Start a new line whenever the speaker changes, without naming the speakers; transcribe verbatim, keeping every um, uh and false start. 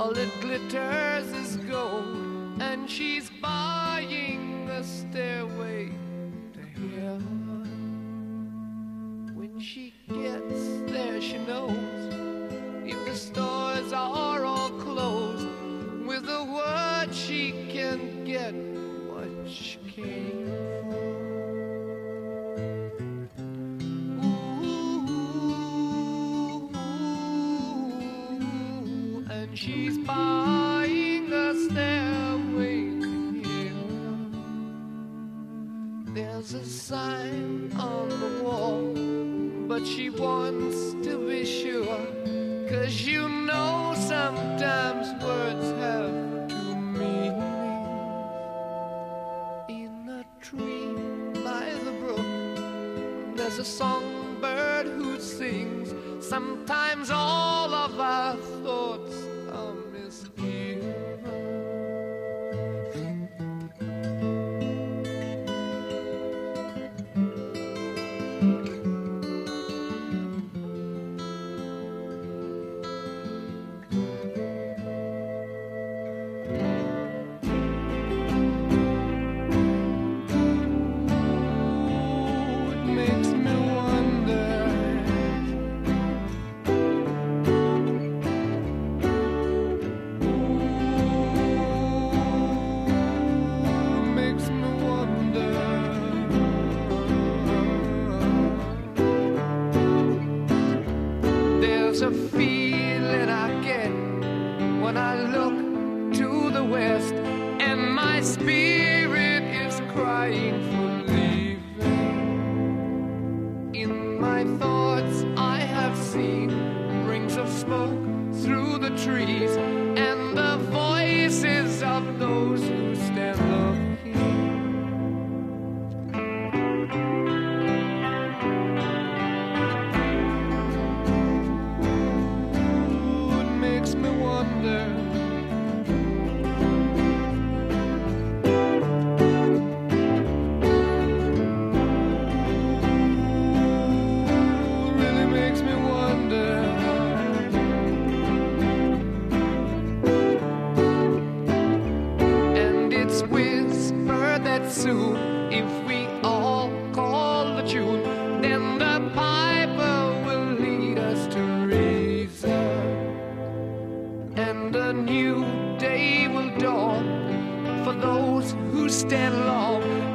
All that glitters is gold, and she's buying a stairway to heaven. When she gets there, she knows if the stores are all closed, with a word she can get what she came for. Ooh, and she's buying a stairway to heaven. There's a sign on the wall, but she wants to be sure, 'cause you know sometimes words have two meanings. In a tree by the brook, there's a songbird who sings. Sometimes all of our thoughts are misgiven. There's a feeling I get when I look to the west, and my spirit is crying for leaving. In my thoughts I have seen rings of smoke through the trees, and the voices of those who stand looking. Soon, if we all call the tune, then the piper will lead us to reason, and a new day will dawn for those who stand long